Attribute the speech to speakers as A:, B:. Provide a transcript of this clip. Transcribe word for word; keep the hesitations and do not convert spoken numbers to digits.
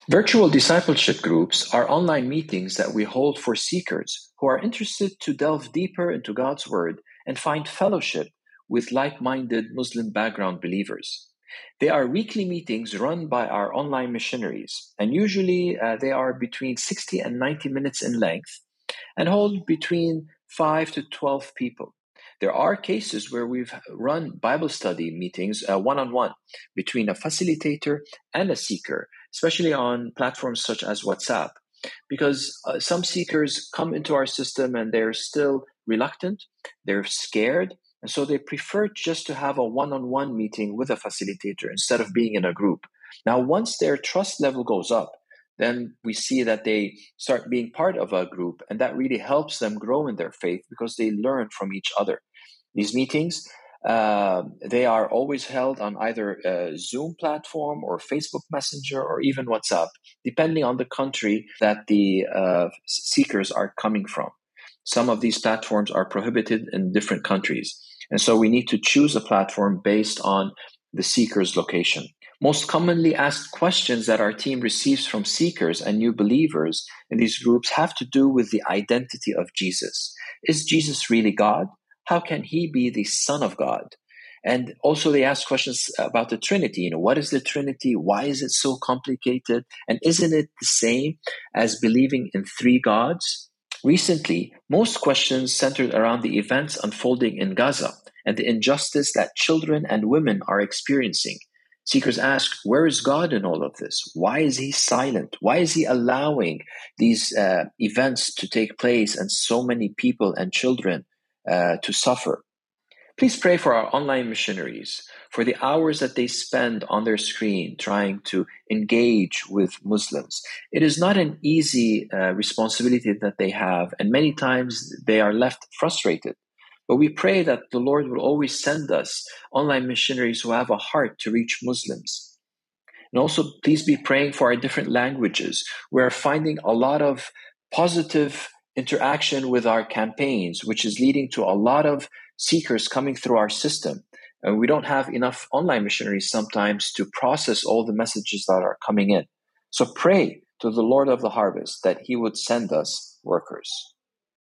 A: Virtual discipleship groups are online meetings that we hold for seekers who are interested to delve deeper into God's Word and find fellowship with like-minded Muslim background believers. They are weekly meetings run by our online missionaries, and usually uh, they are between sixty and ninety minutes in length and hold between five to twelve people. There are cases where we've run Bible study meetings uh, one-on-one between a facilitator and a seeker, especially on platforms such as WhatsApp, because uh, some seekers come into our system and they're still reluctant, they're scared, and so they prefer just to have a one-on-one meeting with a facilitator instead of being in a group. Now, once their trust level goes up, then we see that they start being part of a group, and that really helps them grow in their faith because they learn from each other. These meetings, uh, they are always held on either a Zoom platform or Facebook Messenger or even WhatsApp, depending on the country that the uh, seekers are coming from. Some of these platforms are prohibited in different countries, and so we need to choose a platform based on the seeker's location. Most commonly asked questions that our team receives from seekers and new believers in these groups have to do with the identity of Jesus. Is Jesus really God? How can he be the Son of God? And also they ask questions about the Trinity. You know, what is the Trinity? Why is it so complicated? And isn't it the same as believing in three gods? Recently, most questions centered around the events unfolding in Gaza and the injustice that children and women are experiencing. Seekers ask, where is God in all of this? Why is he silent? Why is he allowing these uh, events to take place and so many people and children uh, to suffer? Please pray for our online missionaries, for the hours that they spend on their screen trying to engage with Muslims. It is not an easy uh, responsibility that they have, and many times they are left frustrated. But we pray that the Lord will always send us online missionaries who have a heart to reach Muslims. And also, please be praying for our different languages. We're finding a lot of positive interaction with our campaigns, which is leading to a lot of seekers coming through our system. And we don't have enough online missionaries sometimes to process all the messages that are coming in. So pray to the Lord of the harvest that he would send us workers.